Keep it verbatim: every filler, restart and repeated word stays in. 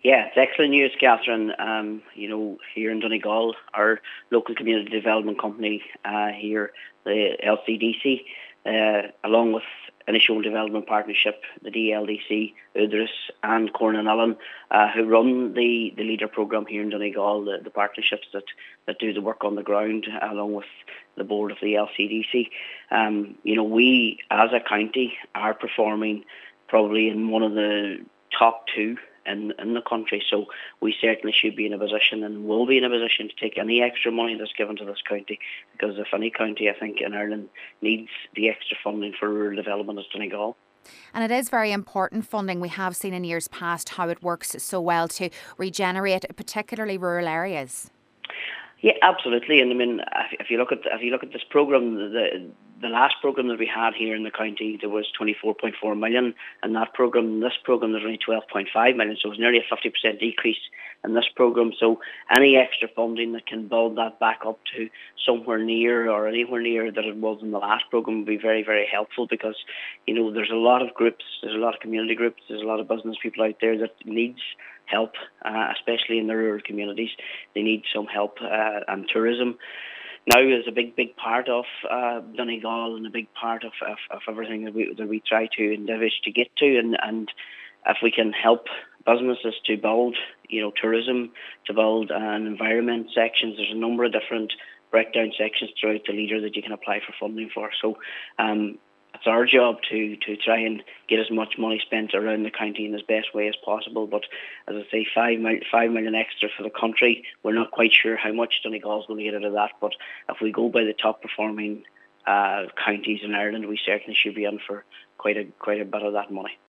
Yeah, it's excellent news, Catherine. Um, you know, here in Donegal, our local community development company uh, here, the L C D C, uh, along with Initial Development Partnership, the D L D C, Udris and Cornell, uh, who run the, the LEADER programme here in Donegal, the, the partnerships that, that do the work on the ground, along with the board of the L C D C. Um, you know, we as a county are performing probably in one of the top two in, in the country, so we certainly should be in a position and will be in a position to take any extra money that's given to this county, because if any county, I think, in Ireland needs the extra funding for rural development, it's Donegal. And it is very important funding. We have seen in years past how it works so well to regenerate particularly rural areas. Yeah, absolutely. And I mean, if you look at if you look at this program, the the last program that we had here in the county, there was twenty-four point four million, and that program, this program, there's only twelve point five million. So it was nearly a fifty percent decrease in this program. So any extra funding that can build that back up to somewhere near or anywhere near that it was in the last program would be very, very helpful, because you know there's a lot of groups, there's a lot of community groups, there's a lot of business people out there that needs help, uh, especially in the rural communities. They need some help, uh, and tourism now is a big, big part of uh, Donegal, and a big part of, of, of everything that we that we try to endeavour to get to. And, and if we can help businesses to build, you know, tourism, to build an environment sections, there's a number of different breakdown sections throughout the LEADER that you can apply for funding for. So um, it's our job to, to try and get as much money spent around the county in as best way as possible. But as I say, five, mil- five million extra for the country, we're not quite sure how much Donegal's going to get out of that. But if we go by the top performing uh, counties in Ireland, we certainly should be in for quite a quite a bit of that money.